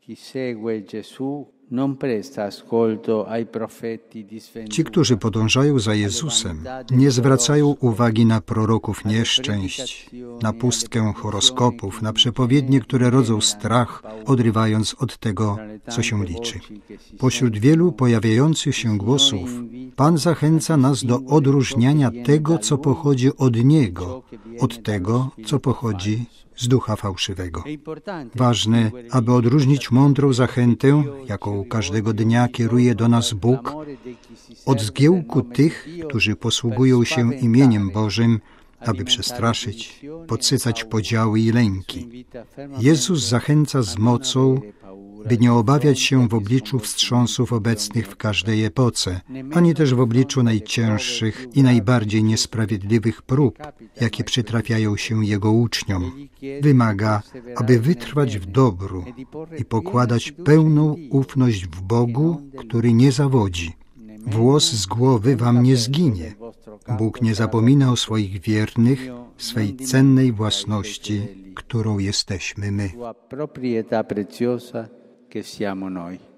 Ci, którzy podążają za Jezusem, nie zwracają uwagi na proroków nieszczęść, na pustkę horoskopów, na przepowiednie, które rodzą strach, odrywając od tego, co się liczy. Pośród wielu pojawiających się głosów Pan zachęca nas do odróżniania tego, co pochodzi od Niego, od tego, co pochodzi z ducha fałszywego. Ważne, aby odróżnić mądrą zachętę, jaką każdego dnia kieruje do nas Bóg, od zgiełku tych, którzy posługują się imieniem Bożym, aby przestraszyć, podsycać podziały i lęki. Jezus zachęca z mocą, by nie obawiać się w obliczu wstrząsów obecnych w każdej epoce, ani też w obliczu najcięższych i najbardziej niesprawiedliwych prób, jakie przytrafiają się Jego uczniom. Wymaga, aby wytrwać w dobru i pokładać pełną ufność w Bogu, który nie zawodzi. Włos z głowy wam nie zginie. Bóg nie zapomina o swoich wiernych, swej cennej własności, którą jesteśmy my. Che siamo noi.